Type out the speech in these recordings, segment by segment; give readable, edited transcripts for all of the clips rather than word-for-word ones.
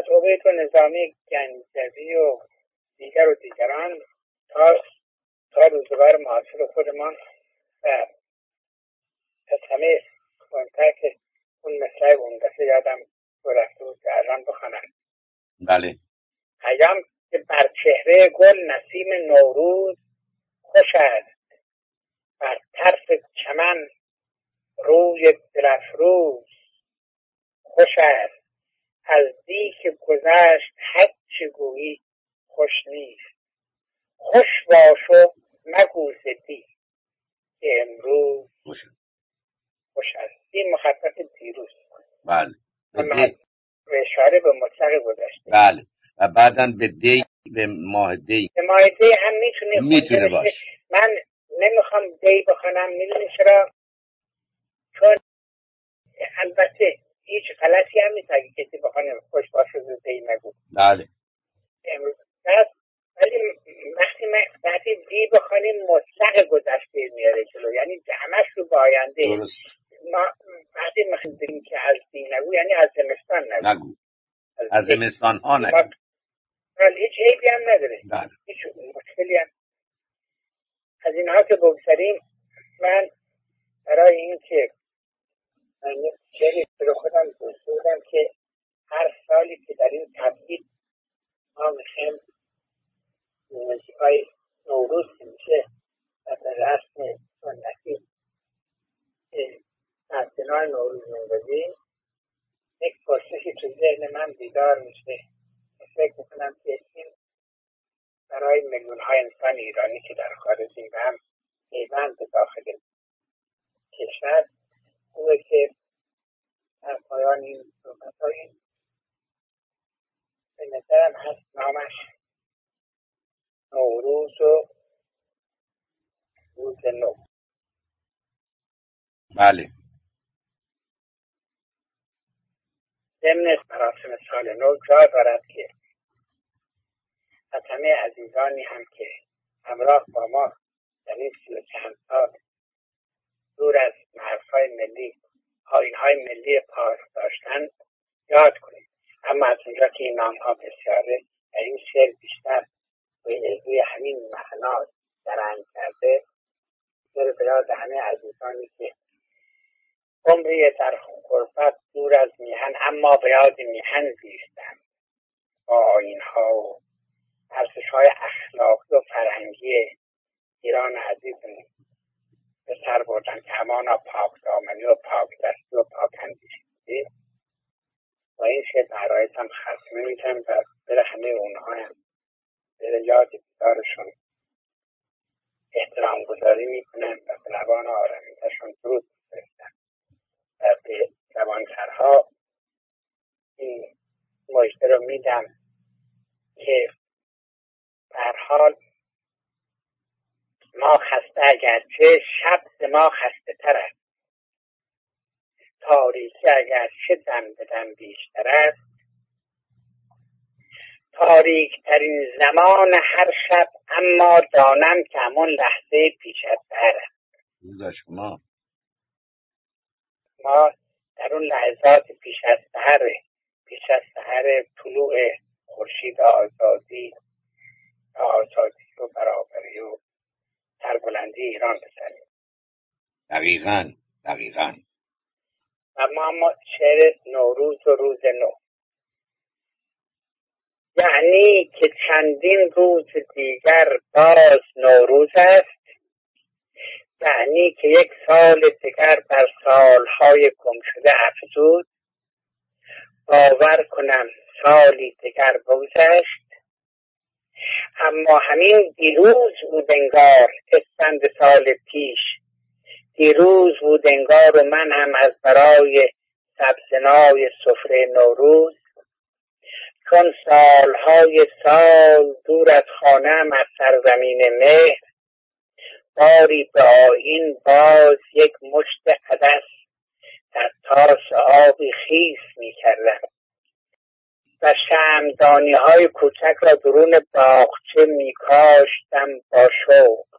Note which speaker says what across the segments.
Speaker 1: عبید و نظامی گنجوی و دیگران تا روزگار معاصر خودمان و از همه مهمتر که اون مصرع اون دفعه یادم رفته بود که الان بخوانم.
Speaker 2: بله.
Speaker 1: ایام که بر چهره گل نسیم نوروز خوش است، بر طرف چمن روی دلفروز خوش است، از دی که گذشت هرچه گویی خوش نیست، خوش باش و مگو ز دی که امروز خوش است. دی مخفف دیروز.
Speaker 2: بله.
Speaker 1: به اشاره به مطلق گذشته.
Speaker 2: بله. و بعداً به دی، به ماه دی.
Speaker 1: به ماه دی هم
Speaker 2: میتونه باشه.
Speaker 1: من نمیخوام دی بخونم، میدونی چرا؟ چون البته هیچ غلطی هم نیست اگه کسی بخونه خوش باشه و دی نگو.
Speaker 2: بله.
Speaker 1: امروز ولی وقتی دی بخونیم مطلق گذشته میاره جلو، یعنی همش رو با آینده.
Speaker 2: درست.
Speaker 1: ما وقتی میخوایم که از دی نگو یعنی از زمستان نگو.
Speaker 2: از زمستان ها نگو.
Speaker 1: هیچ عیبی هم نداره.
Speaker 2: بله.
Speaker 1: هیچ مشکلی هم. از اینها که بگذاریم، من برای این که من شعری رو خودم دوستم که هر سالی که در این تبعید ما میخوایم موسیقای نوروز که میشه و به رسم سنتی تبدیلای نوروز می‌بازیم، یک پرسشی تو ذهن من بیدار میشه. فکر میکنم که این برای میلیون های انسان ایرانی که در خارجیم و هم پیوند داخل کشور خوبه که در پایان این صحبت‌های به نظرم هست نامش نوروز و روز نو.
Speaker 2: بله.
Speaker 1: ضمن مراسم سال نو جا دارد که از همه عزیزانی هم که همراه با ما در این 30 سال دور از مرزهای ملی، آیین‌های ملی پاک داشتن یاد کنیم. اما از اونجا که این نام‌ها بسیاره و این شعر بیشتر روی همین معنا درنگ کرده، داره به یاد همه عزیزانی که عمری در غربت دور از میهن اما به یاد میهن زیستن، با آیین‌ها و ارزش‌های اخلاقی و فرهنگی ایران عزیزمون به سر بردن که همانا پاک دامنی و پاک دستی و پاک اندیشی بودیم. و این شعر برایت هم ختمه میتونم و بره همه اونها هم بره یاد بیدارشون احترام گذاری میکنم و به لبان آرمیدهشون درود میفرستم و به زبانترها این مژده رو میدم که در حال ما خسته اگرچه شب ز ما خسته تر است، تاریکی اگرچه دم به دم بیشتر است، تاریک ترین زمان هر شب اما دانم که همون لحظه پیش از سحر است. ما در اون لحظات پیش از سحر طلوع خورشید آزادی و برابری و سربلندی ایران بزنیم.
Speaker 2: دقیقاً.
Speaker 1: اما شعر نوروز و روز نو، یعنی که چندین روز دیگر باز نوروز است، یعنی که یک سال دیگر بر سالهای گم شده افزود، باور کنم سالی دیگر بگذشت، اما همین دیروز بود انگار اسفند سال پیش، دیروز بود انگار و من هم از برای سبزنای سفره نوروز، چون سالهای سال دور از خانه‌ام از سرزمین مهر، باری به آیین باز یک مشت عدس در تاس آبی خیس می کردم و شمعدانی‌های کوچک را درون باغچه می کاشتم با شوق.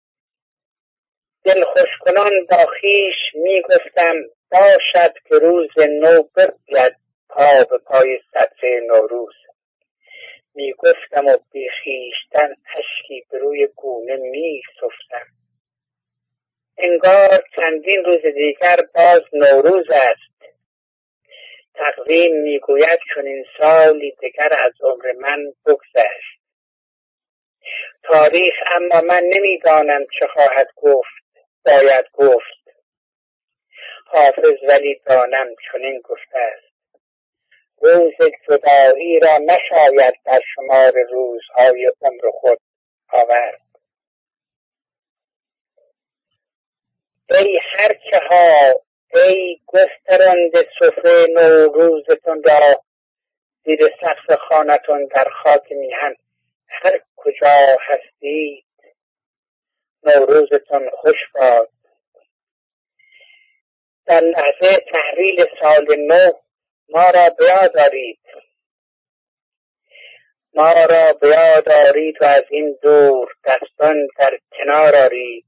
Speaker 1: دل خوشکنان با خویش می گفتم باشد که روز نو ببید ها به پای سطر نوروز. میگفتم و بی خویشتن اشکی به روی گونه میسفتم. انگار چندین روز دیگر باز نوروز است. تقویم میگوید چنین سالی دیگر از عمر من بگذشت. تاریخ اما من نمیدانم چه خواهد گفت. باید گفت. حافظ ولی دانم چنین گفته است: روز جدایی را نشاید در شمار روزهای عمر خود آورد. ای هرچه ها، ای گسترانده سفره نوروزتون را زیر سقف خانتون در خاک میهن هر کجا هستید، نوروزتون خوش باد. در لحظه تحویل سال نو ما را بیاد دارید، ما را بیاد دارید و از این دور دستان در کنار آرید.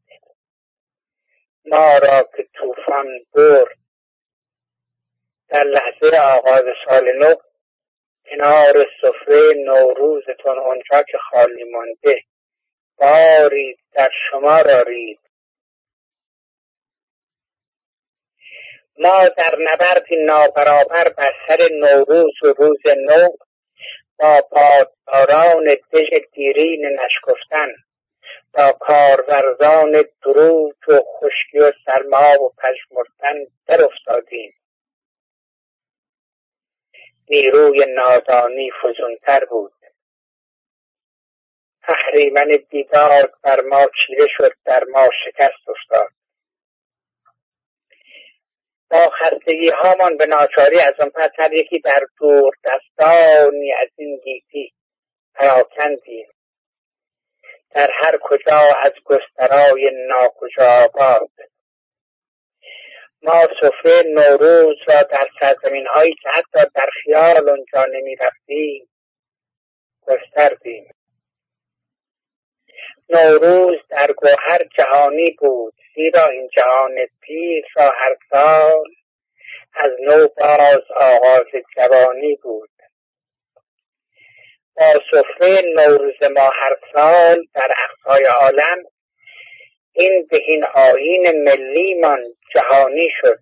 Speaker 1: ما را که طوفان برد در لحظه آغاز سال نو، کنار سفره نوروزتون اونجا که خالی مانده باری در شما آرید. ما در نبردی نابرابر بر سر نوروز و روز نو با بادباران دژ دیرین نشکفتن، با کارورزان دروج و خشکی و سرما و پژمردن در افتادیم. نیروی نادانی فزونتر بود. اهریمن بیدار بر ما چیره شد، در ما شکست افتاد. با خستگی هامان به ناچاری از آن پس هر یکی در دور دستانی از این گیتی پراکندیم. در هر کجا از گسترای ناکجا آباد. ما سفره نوروز را در سرزمین هایی که حتی در خیال اونجا نمی رفتیم گستردیم. نوروز در گوهر جهانی بود، زیرا این جهان پیر را هر سال از نو باز آغاز جوانی بود. با سفره نوروز ما هر سال در اقصای عالم این بهین آیین ملیمان جهانی شد.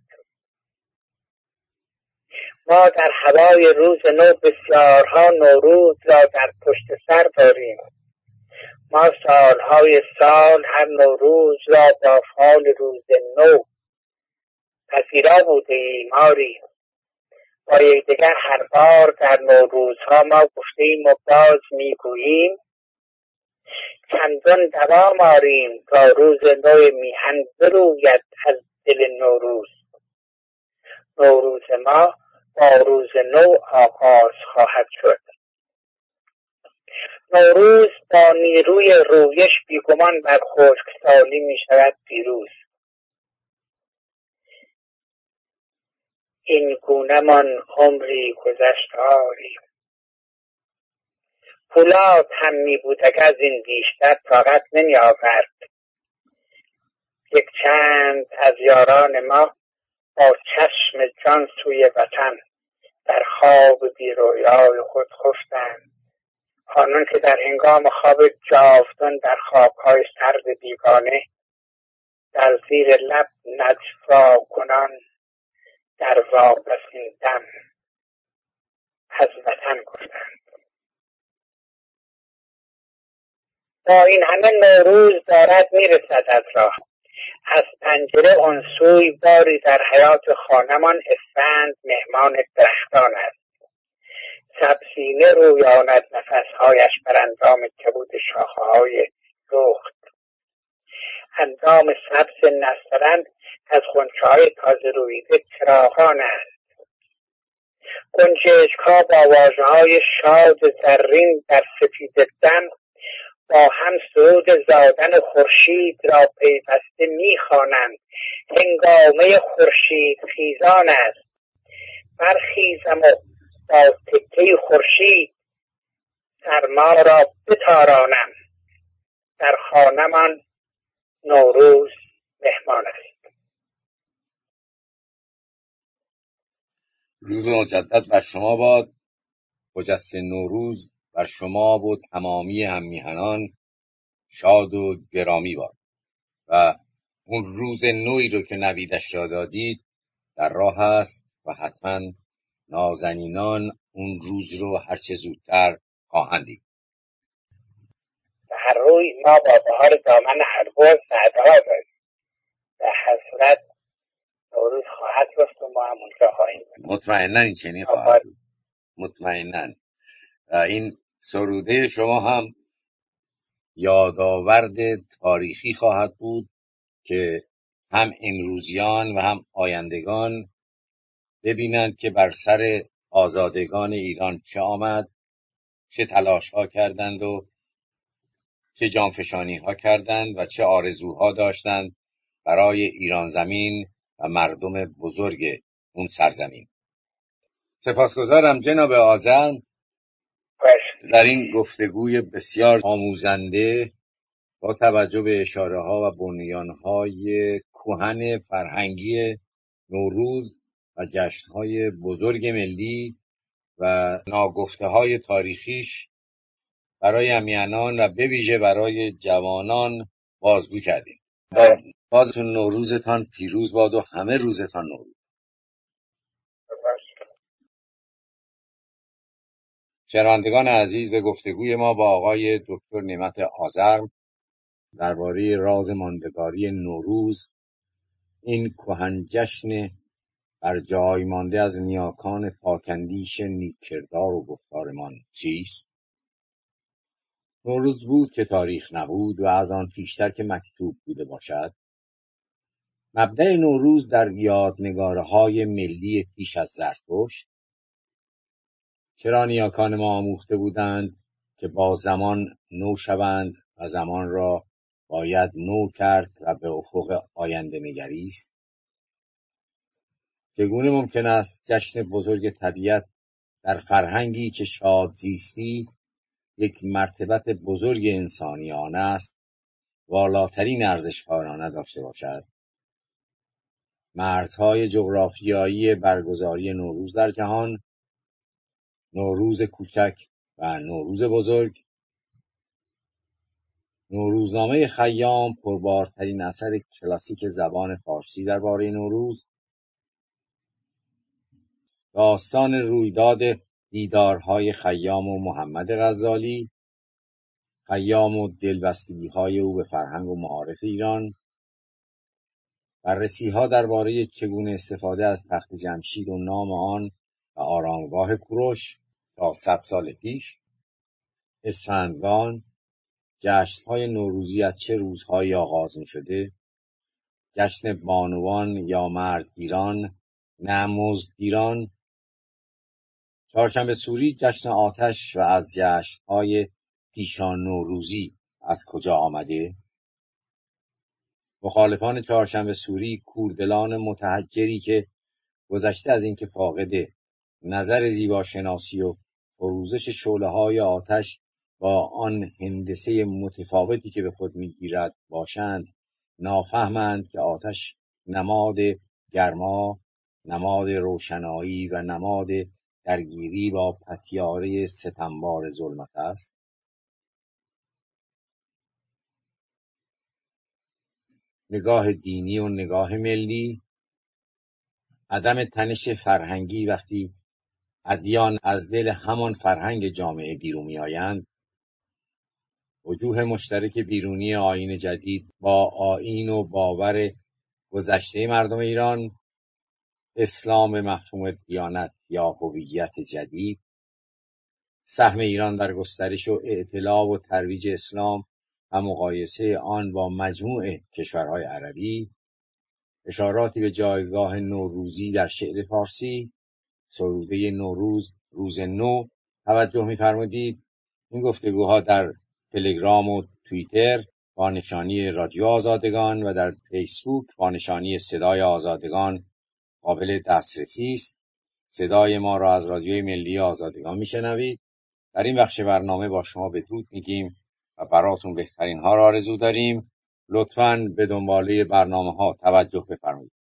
Speaker 1: ما در هوای روز نو بسیارها نوروز را در پشت سر داریم. ما سالهای سال هر نوروز را با فال روز نو پذیرا بوده ایم. آری با یکدیگر هر بار در نوروزها ما گفته ایم و باز میگوییم چندان دوام آریم تا روز نو میهن بروید از دل نوروز. نوروز ما با روز نو آغاز خواهد شد. نوروز با نیروی رویش بیگمان بر خشکسالی می شود پیروز. این گونه من عمری گذشت آری. پولاد هم می بود اگر از این بیشتر طاقت نمی آورد. یک چند از یاران ما با چشم جان سوی وطن در خواب بی رویای خود خفتند. آنان که در هنگام خواب جاودان در خوابهای سرد بیگانه در زیر لب نجوا کنان در واپسین دم از وطن گفتند. با این همه نوروز دارد میرسد از راه. از پنجره آن سوی باری در حیات خانمان اسفند مهمان درختان است. سبزینه رویاند نفسهایش بر اندام کبود شاخه‌های رخت. اندام سبز نسترن از غنچه‌های تازه رویده چراغان است. گنجشک‌ها با واژه‌های شاد زرین در سفید دم با هم سرود زادن خورشید را پیوسته می‌خوانند. هنگامه خورشید خیزان است. برخیزم و با تکه خورشید سرما را بتارانم. در خانمان نوروز مهمان است.
Speaker 2: روز مجدد بر شما باد. خجسته نوروز بر شما و تمامی هممیهنان شاد و گرامی باد و اون روز نوی رو که نویدش را دادید در راه است و حتما نازنینان اون روز رو هرچه زودتر خواهند دید.
Speaker 1: هر روی ما با بهار دامن البرز سعدها داریم. در هر صورت نوروز خواهد رست و ما هم اونجا خواهیم بود.
Speaker 2: مطمئناً این چنین خواهد بود. مطمئناً. و این سروده شما هم یادآورد تاریخی خواهد بود که هم امروزیان و هم آیندگان ببینند که بر سر آزادگان ایران چه آمد، چه تلاش ها کردند و چه جانفشانی ها کردند و چه آرزوها داشتند برای ایران زمین و مردم بزرگ اون سرزمین. سپاسگزارم جناب آذر در این گفتگوی بسیار آموزنده با توجه به اشاره ها و بنیانهای کهن فرهنگی نوروز و جشنهای بزرگ ملی و ناگفته های تاریخیش برای هممیهنان و به ویژه برای جوانان بازگو کردیم. بازتون نوروزتان پیروز باد و همه روزتان نوروز. شنوندگان عزیز، به گفتگوی ما با آقای دکتر نعمت آذر درباره راز ماندگاری نوروز، این کهن جشن بر جای مانده از نیاکان پاکندیش نیک‌کردار و گفتارمان چیست؟ نوروز بود که تاریخ نبود و از آن پیشتر که مکتوب بوده باشد. مبدأ نوروز در یادنگارهای ملی پیش از زرتشت. چرا نیاکان ما آموخته بودند که با زمان نو شوند و زمان را باید نو کرد و به افق آینده نگریست؟ چگونه ممکن است جشن بزرگ طبیعت در فرهنگی که شاد زیستی یک مرتبت بزرگ انسانیانه است والاترین ارزش‌ها داشته باشد؟ مرزهای جغرافیایی برگزاری نوروز در جهان، نوروز کوچک و نوروز بزرگ. نوروزنامه خیام پربارترین اثر کلاسیک زبان فارسی درباره نوروز. داستان رویداد دیدارهای خیام و محمد غزالی، خیام و دلبستگی‌های او به فرهنگ و معارف ایران. بررسی‌ها درباره چگونه استفاده از تخت جمشید و نام آن و آرامگاه کوروش تا 100 سال پیش. اسفندگان، جشن‌های نوروزی از چه روزهایی آغاز می‌شده؟ جشن بانوان یا مردگیران نه مزدگیران. چهارشنبه سوری، جشن آتش و از جشن‌های پیشان نوروزی از کجا آمده؟ مخالفان چهارشنبه سوری، کوردلان متحجری که گذشته از اینکه فاقد نظر زیباشناسی و فروزش شعله‌های آتش با آن هندسه متفاوتی که به خود می‌گیرد باشند، نافهمند که آتش نماد گرما، نماد روشنایی و نماد درگیری با پتیاره ستمبار ظلمت است. نگاه دینی و نگاه ملی. عدم تنش فرهنگی وقتی ادیان از دل همان فرهنگ جامعه بیرون می‌آیند. وجوه مشترک بیرونی آیین جدید با آیین و باور گذشته مردم ایران. اسلام مفهوم دیانت یا هویت جدید. سهم ایران در گسترش و اعتلاع و ترویج اسلام و مقایسه آن با مجموع کشورهای عربی. اشاراتی به جایگاه نوروزی در شعر فارسی. سروده نوروز، روز نو توجه می‌فرمودید. این گفتگوها در تلگرام و توییتر با نشانی رادیو آزادگان و در فیسبوک با نشانی صدای آزادگان قابل دسترسی است. صدای ما را از رادیوی ملی آزادگان میشنوید. در این بخش برنامه با شما بدرود میگیم و براتون بهترین ها را آرزو داریم. لطفاً به دنباله برنامه ها توجه بفرمایید.